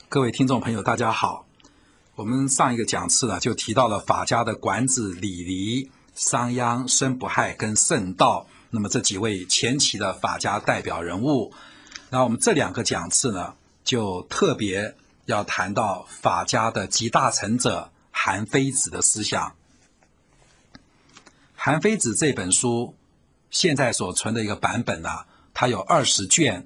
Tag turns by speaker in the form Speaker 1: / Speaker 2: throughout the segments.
Speaker 1: 各位听众朋友大家好，我们上一个讲次呢就提到了法家的管子、李黎、商鞅、申不害跟圣道，那么这几位前期的法家代表人物。然后我们这两个讲次呢就特别要谈到法家的集大成者韩非子的思想。韩非子这本书现在所存的一个版本呢，它有20卷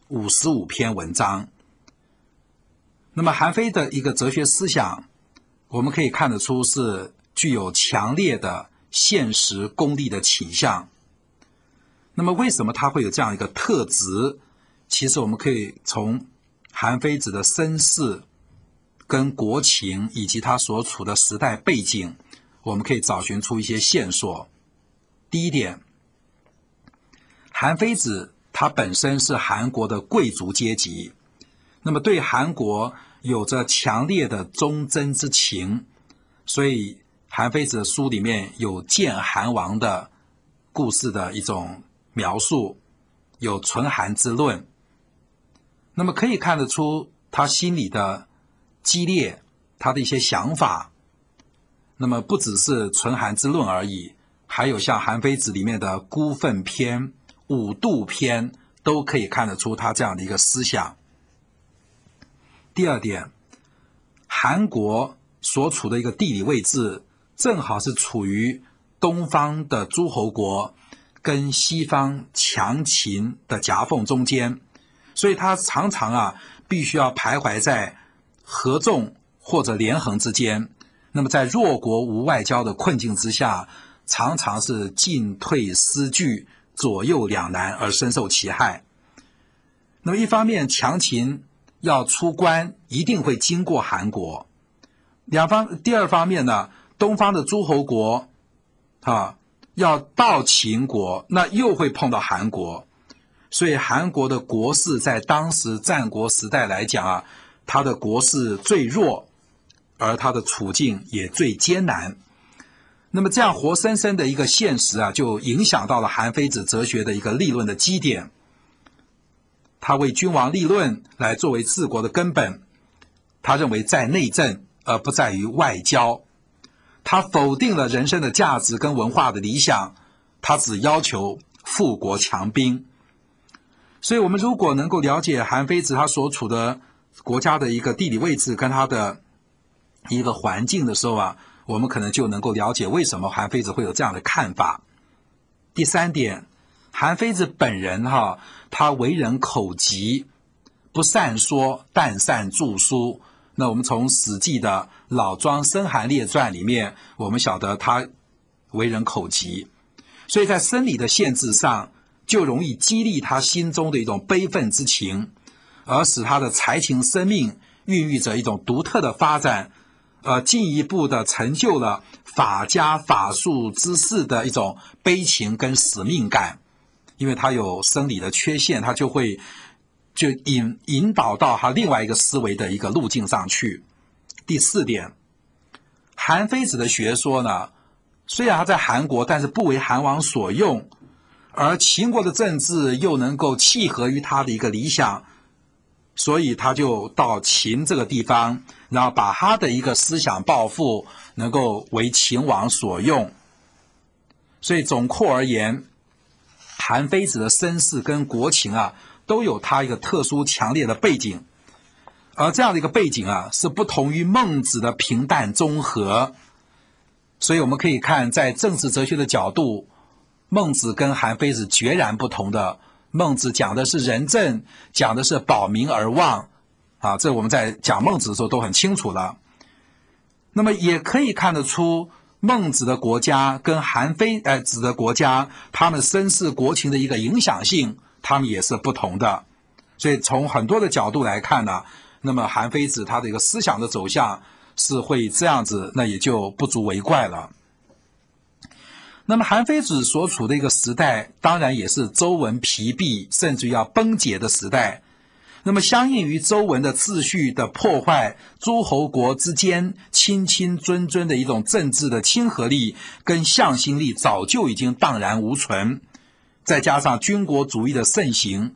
Speaker 1: 55篇文章。那么韩非的一个哲学思想，我们可以看得出是具有强烈的现实功利的倾向。那么为什么他会有这样一个特质？其实我们可以从韩非子的身世跟国情以及他所处的时代背景，我们可以找寻出一些线索。第一点，韩非子他本身是韩国的贵族阶级，那么对韩国有着强烈的忠贞之情，所以韩非子的书里面有建韩王的故事的一种描述，有存韩之论。那么可以看得出他心里的激烈，他的一些想法。那么不只是存韩之论而已，还有像韩非子里面的孤愤篇、五度篇，都可以看得出他这样的一个思想。第二点，韩国所处的一个地理位置正好是处于东方的诸侯国跟西方强秦的夹缝中间，所以他常常必须要徘徊在合纵或者连横之间。那么在弱国无外交的困境之下，常常是进退失据，左右两难而深受其害。那么一方面强秦要出关一定会经过韩国，第二方面呢，东方的诸侯国要到秦国，那又会碰到韩国，所以韩国的国势在当时战国时代来讲它的国势最弱，而它的处境也最艰难。那么这样活生生的一个现实就影响到了韩非子哲学的一个立论的基点。他为君王立论来作为治国的根本，他认为在内政而不在于外交。他否定了人生的价值跟文化的理想，他只要求富国强兵。所以我们如果能够了解韩非子他所处的国家的一个地理位置跟他的一个环境的时候我们可能就能够了解为什么韩非子会有这样的看法。第三点，韩非子本人他为人口疾，不善说，但善著书。那我们从史记的老庄申韩列传里面，我们晓得他为人口疾，所以在生理的限制上就容易激励他心中的一种悲愤之情，而使他的才情生命孕育着一种独特的发展，进一步的成就了法家法术之士的一种悲情跟使命感。因为他有生理的缺陷，他就会引导到他另外一个思维的一个路径上去。第四点，韩非子的学说呢，虽然他在韩国，但是不为韩王所用，而秦国的政治又能够契合于他的一个理想，所以他就到秦这个地方，然后把他的一个思想抱负能够为秦王所用。所以总括而言，韩非子的身世跟国情都有他一个特殊强烈的背景，而这样的一个背景是不同于孟子的平淡中和。所以我们可以看在政治哲学的角度，孟子跟韩非子决然不同的。孟子讲的是仁政，讲的是保民而望这我们在讲孟子的时候都很清楚了。那么也可以看得出孟子的国家跟韩非子的国家，他们身世国情的一个影响性，他们也是不同的。所以从很多的角度来看呢，那么韩非子他的一个思想的走向是会这样子，那也就不足为怪了。那么韩非子所处的一个时代，当然也是周文疲弊甚至要崩解的时代。那么相应于周文的秩序的破坏，诸侯国之间亲亲尊尊的一种政治的亲和力跟向心力早就已经荡然无存，再加上军国主义的盛行，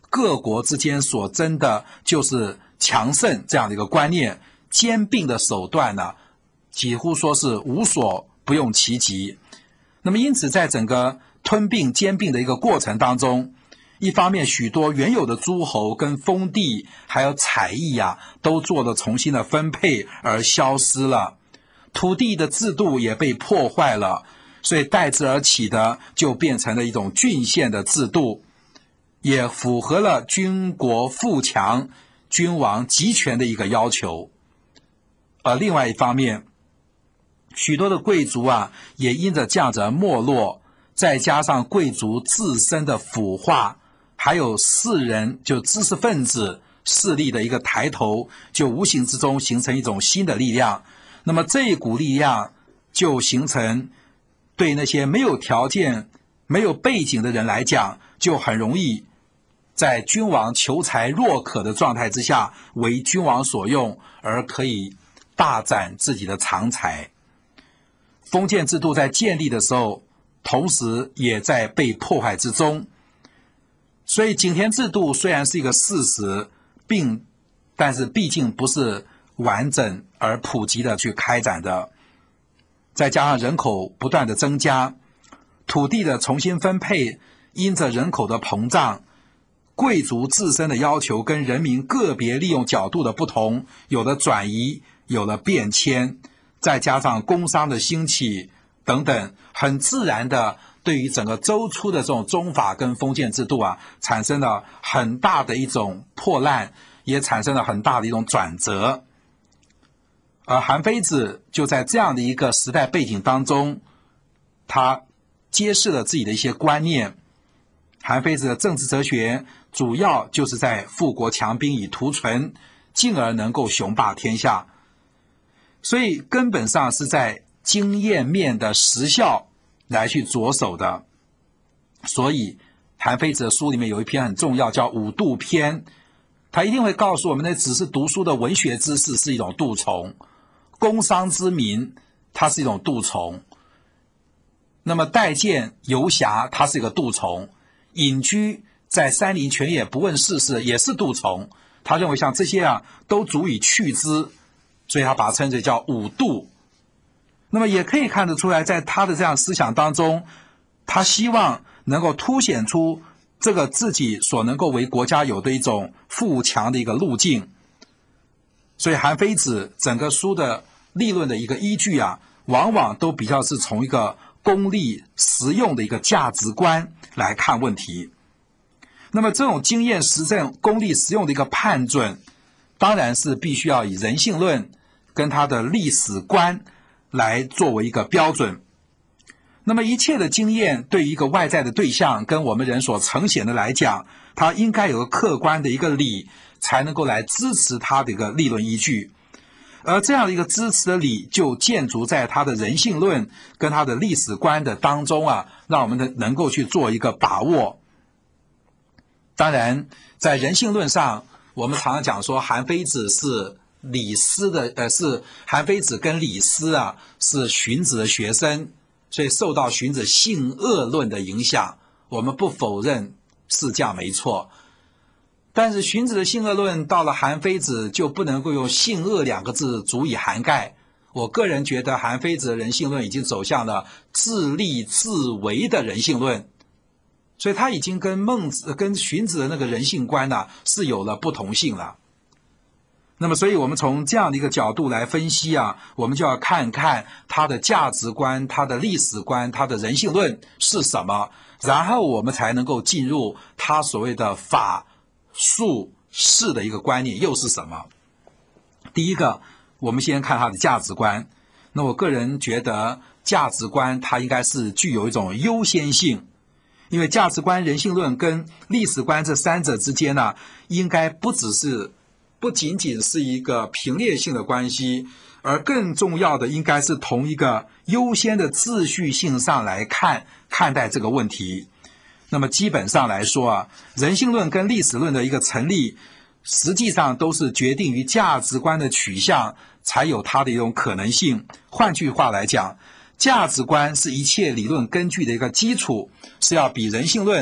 Speaker 1: 各国之间所争的就是强盛这样的一个观念，兼并的手段呢，几乎说是无所不用其极。那么因此在整个吞并兼并的一个过程当中，一方面许多原有的诸侯跟封地还有采邑啊，都做了重新的分配而消失了，土地的制度也被破坏了，所以代之而起的就变成了一种郡县的制度，也符合了军国富强、君王集权的一个要求。而另外一方面，许多的贵族啊，也因着这样子而没落，再加上贵族自身的腐化，还有士人就知识分子势力的一个抬头，就无形之中形成一种新的力量。那么这一股力量就形成对那些没有条件、没有背景的人来讲，就很容易在君王求才若渴的状态之下，为君王所用，而可以大展自己的长才。封建制度在建立的时候，同时也在被破坏之中。所以井田制度虽然是一个事实，但是毕竟不是完整而普及的去开展的。再加上人口不断的增加，土地的重新分配，因着人口的膨胀，贵族自身的要求跟人民个别利用角度的不同，有了转移，有了变迁，再加上工商的兴起等等，很自然的对于整个周初的这种宗法跟封建制度啊，产生了很大的一种破烂，也产生了很大的一种转折。而韩非子就在这样的一个时代背景当中，他揭示了自己的一些观念。韩非子的政治哲学主要就是在富国强兵以图存，进而能够雄霸天下。所以根本上是在经验面的实效来去着手的。所以韩非子的书里面有一篇很重要，叫《五度篇》，他一定会告诉我们，那只是读书的文学知识是一种蠹虫，工商之民它是一种蠹虫，那么待见游侠它是一个蠹虫，隐居在山林泉野不问世事也是蠹虫。他认为像这些啊都足以去之，所以他把它称之为叫五度。那么也可以看得出来，在他的这样思想当中，他希望能够凸显出这个自己所能够为国家有的一种富强的一个路径。所以韩非子整个书的立论的一个依据啊，往往都比较是从一个功利实用的一个价值观来看问题。那么这种经验实证、功利实用的一个判准，当然是必须要以人性论跟他的历史观来作为一个标准。那么一切的经验对于一个外在的对象跟我们人所呈现的来讲，它应该有个客观的一个理，才能够来支持它的一个立论依据。而这样的一个支持的理，就建筑在它的人性论跟它的历史观的当中啊，让我们能够去做一个把握。当然在人性论上，我们常常讲说韩非子是李斯的是韩非子跟李斯啊是荀子的学生，所以受到荀子性恶论的影响，我们不否认是这样没错。但是荀子的性恶论到了韩非子就不能够用性恶两个字足以涵盖。我个人觉得韩非子的人性论已经走向了自立自为的人性论，所以他已经跟荀子的那个人性观呢是有了不同性了。那么所以我们从这样的一个角度来分析啊，我们就要看看他的价值观、他的历史观、他的人性论是什么，然后我们才能够进入他所谓的法术士的一个观念又是什么。第一个，我们先看他的价值观。那我个人觉得价值观它应该是具有一种优先性，因为价值观、人性论跟历史观这三者之间呢，应该不仅仅是一个平列性的关系，而更重要的应该是同一个优先的秩序性上来看待这个问题。那么基本上来说啊，人性论跟历史论的一个成立，实际上都是决定于价值观的取向才有它的一种可能性。换句话来讲，价值观是一切理论根据的一个基础，是要比人性论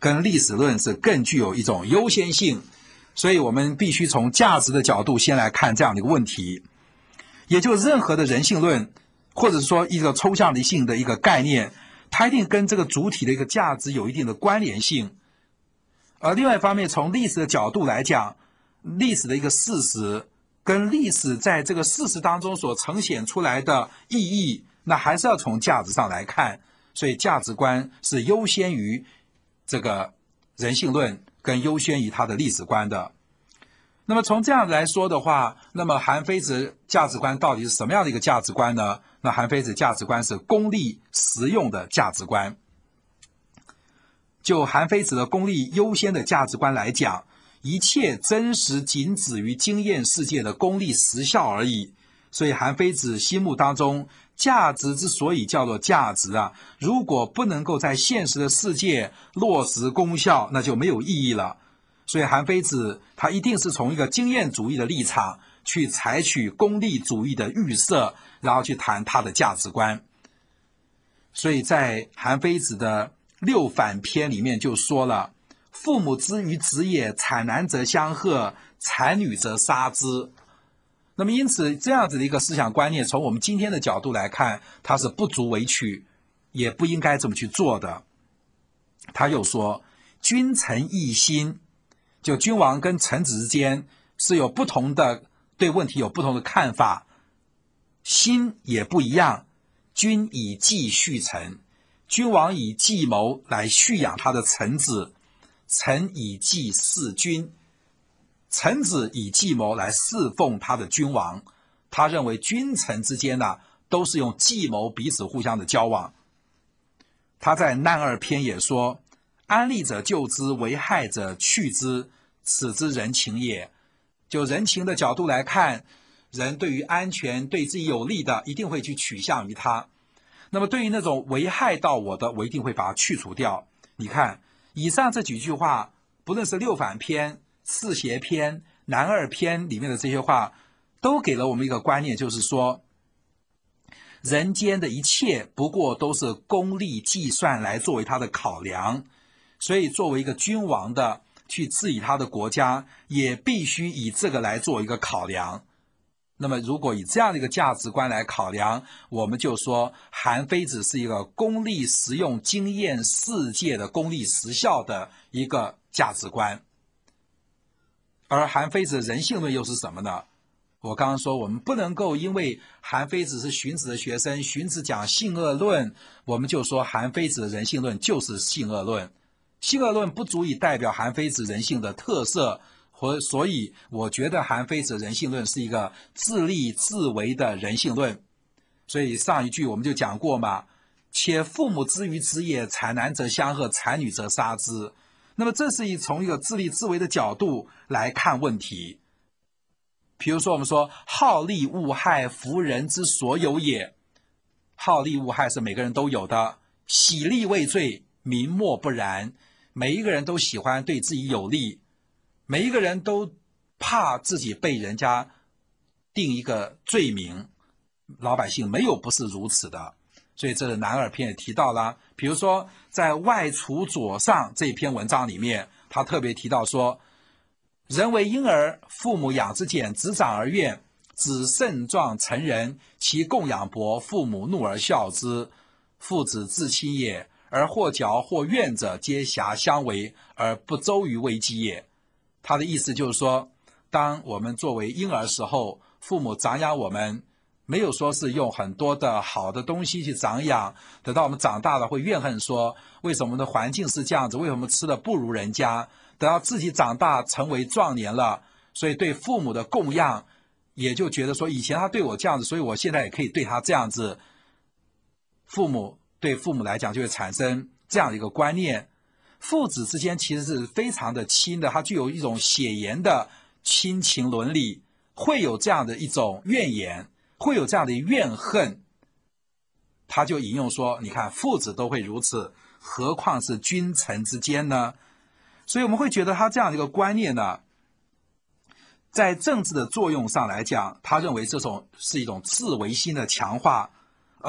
Speaker 1: 跟历史论是更具有一种优先性，所以我们必须从价值的角度先来看这样的一个问题。也就是任何的人性论，或者说一个抽象性的一个概念，它一定跟这个主体的一个价值有一定的关联性。而另外一方面，从历史的角度来讲，历史的一个事实跟历史在这个事实当中所呈现出来的意义，那还是要从价值上来看，所以价值观是优先于这个人性论跟优先于它的历史观的。那么从这样来说的话，那么韩非子价值观到底是什么样的一个价值观呢？那韩非子价值观是功利实用的价值观。就韩非子的功利优先的价值观来讲，一切真实仅止于经验世界的功利实效而已。所以韩非子心目当中，价值之所以叫做价值啊，如果不能够在现实的世界落实功效，那就没有意义了。所以韩非子他一定是从一个经验主义的立场去采取功利主义的预设，然后去谈他的价值观。所以在韩非子的六反篇里面就说了，父母之于子也，产男则相贺，产女则杀之。那么因此这样子的一个思想观念，从我们今天的角度来看，它是不足为取，也不应该这么去做的。他又说，君臣异心，就君王跟臣子之间是有不同的，对问题有不同的看法，心也不一样。君以计畜臣，君王以计谋来蓄养他的臣子，臣以计事君，臣子以计谋来侍奉他的君王。他认为君臣之间呢，都是用计谋彼此互相的交往。他在难二篇也说，安利者救之，为害者去之，此之人情也。就人情的角度来看，人对于安全对自己有利的一定会去取向于他，那么对于那种危害到我的，我一定会把它去除掉。你看以上这几句话，不论是六反篇、四邪篇、难二篇里面的这些话，都给了我们一个观念，就是说人间的一切不过都是功利计算来作为他的考量，所以作为一个君王的去治理他的国家，也必须以这个来做一个考量。那么如果以这样的一个价值观来考量，我们就说韩非子是一个功利实用经验世界的功利实效的一个价值观。而韩非子人性论又是什么呢？我刚刚说我们不能够因为韩非子是荀子的学生，荀子讲性恶论，我们就说韩非子的人性论就是性恶论。性恶论不足以代表韩非子人性的特色，所以我觉得韩非子人性论是一个自立自为的人性论。所以上一句我们就讲过嘛，且父母之于子也，产男则相贺，产女则杀之。那么这是从一个自立自为的角度来看问题。比如说我们说好利恶害，夫人之所有也。好利恶害是每个人都有的，喜利未罪，民莫不然。每一个人都喜欢对自己有利，每一个人都怕自己被人家定一个罪名，老百姓没有不是如此的。所以这个南二篇也提到了，比如说在外除左上这篇文章里面，他特别提到说，人为婴儿，父母养之简，子长而怨，子盛壮成人，其供养薄，父母怒而笑之，父子至亲也，而或骄或怨者，皆遐相为，而不周于危机也。他的意思就是说，当我们作为婴儿时候，父母长养我们，没有说是用很多的好的东西去长养，等到我们长大了会怨恨说，为什么我们的环境是这样子，为什么吃的不如人家，等到自己长大成为壮年了，所以对父母的供养也就觉得说，以前他对我这样子，所以我现在也可以对他这样子。对父母来讲就会产生这样的一个观念，父子之间其实是非常的亲的，它具有一种血缘的亲情伦理，会有这样的一种怨言，会有这样的怨恨。他就引用说，你看父子都会如此，何况是君臣之间呢？所以我们会觉得他这样的一个观念呢，在政治的作用上来讲，他认为这种是一种自为心的强化，而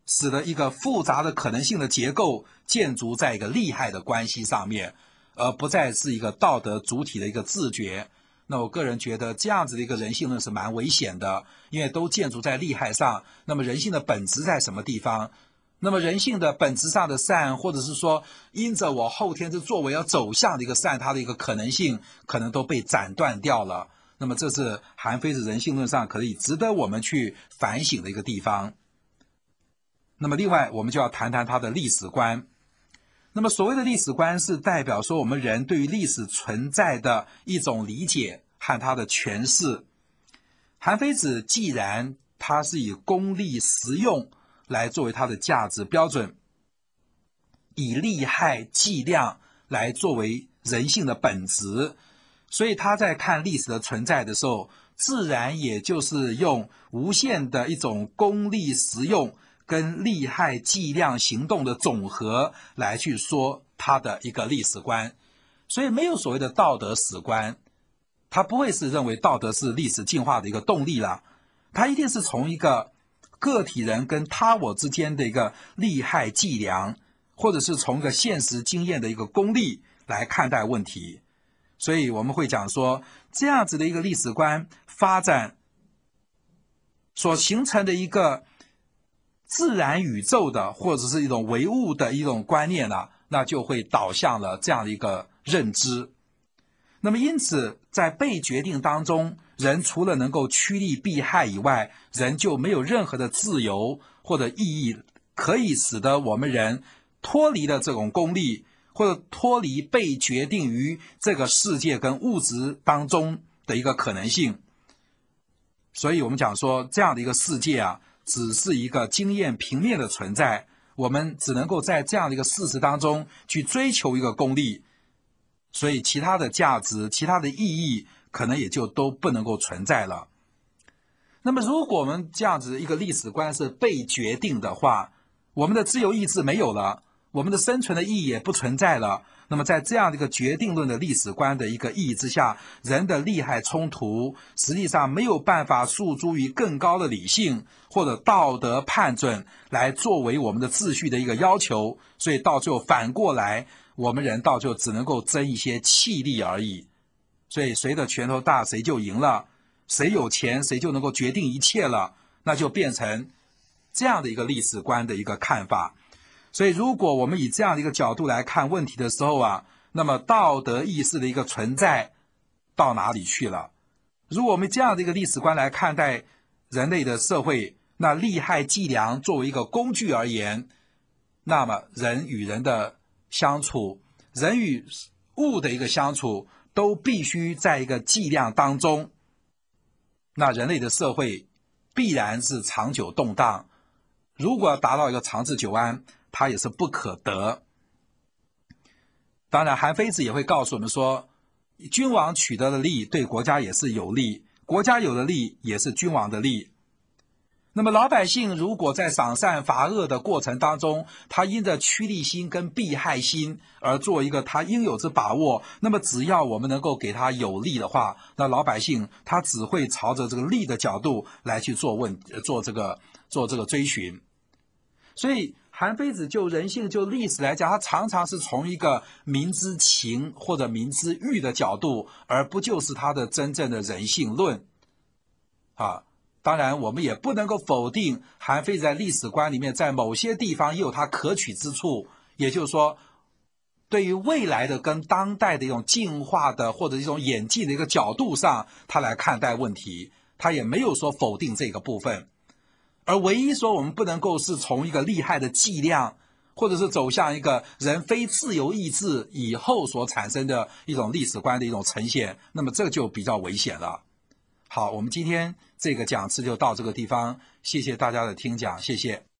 Speaker 1: 使得一个复杂的可能性的结构建筑在一个利害的关系上面，而不再是一个道德主体的一个自觉。那我个人觉得这样子的一个人性论是蛮危险的，因为都建筑在利害上。那么人性的本质在什么地方？那么人性的本质上的善，或者是说因着我后天之作为而走向的一个善，它的一个可能性可能都被斩断掉了。那么这是韩非子人性论上可以值得我们去反省的一个地方。那么另外我们就要谈谈他的历史观。那么所谓的历史观是代表说我们人对于历史存在的一种理解和他的诠释。韩非子既然他是以功利实用来作为他的价值标准，以利害计量来作为人性的本质，所以他在看历史的存在的时候，自然也就是用无限的一种功利实用跟利害计量行动的总和来去说他的一个历史观。所以没有所谓的道德史观，他不会是认为道德是历史进化的一个动力了，他一定是从一个个体人跟他我之间的一个利害计量，或者是从一个现实经验的一个功利来看待问题。所以我们会讲说，这样子的一个历史观发展所形成的一个自然宇宙的或者是一种唯物的一种观念啊，那就会导向了这样的一个认知。那么因此在被决定当中，人除了能够趋利避害以外，人就没有任何的自由或者意义可以使得我们人脱离了这种功利，或者脱离被决定于这个世界跟物质当中的一个可能性。所以我们讲说，这样的一个世界啊，只是一个经验平面的存在，我们只能够在这样的一个事实当中去追求一个功利，所以其他的价值、其他的意义可能也就都不能够存在了。那么如果我们这样子一个历史观是被决定的话，我们的自由意志没有了，我们的生存的意义也不存在了。那么在这样的一个决定论的历史观的一个意义之下，人的利害冲突实际上没有办法诉诸于更高的理性或者道德判准来作为我们的秩序的一个要求，所以到最后反过来，我们人到最后只能够争一些气力而已。所以谁的拳头大谁就赢了，谁有钱谁就能够决定一切了，那就变成这样的一个历史观的一个看法。所以如果我们以这样的一个角度来看问题的时候啊，那么道德意识的一个存在到哪里去了？如果我们这样的一个历史观来看待人类的社会，那利害计量作为一个工具而言，那么人与人的相处，人与物的一个相处，都必须在一个计量当中，那人类的社会必然是长久动荡。如果要达到一个长治久安，它也是不可得。当然韩非子也会告诉我们说，君王取得的利对国家也是有利，国家有的利也是君王的利。那么老百姓如果在赏善罚恶的过程当中，他因着趋利心跟避害心而做一个他应有之把握，那么只要我们能够给他有利的话，那老百姓他只会朝着这个利的角度来去做这个追寻。所以韩非子就人性就历史来讲，他常常是从一个民之情或者民之欲的角度，而不就是他的真正的人性论啊。当然我们也不能够否定韩非子在历史观里面在某些地方也有他可取之处，也就是说对于未来的跟当代的一种进化的或者一种演进的一个角度上，他来看待问题，他也没有说否定这个部分。而唯一说我们不能够是从一个利害的计量，或者是走向一个人非自由意志以后所产生的一种历史观的一种呈现，那么这就比较危险了。好，我们今天这个讲次就到这个地方，谢谢大家的听讲，谢谢。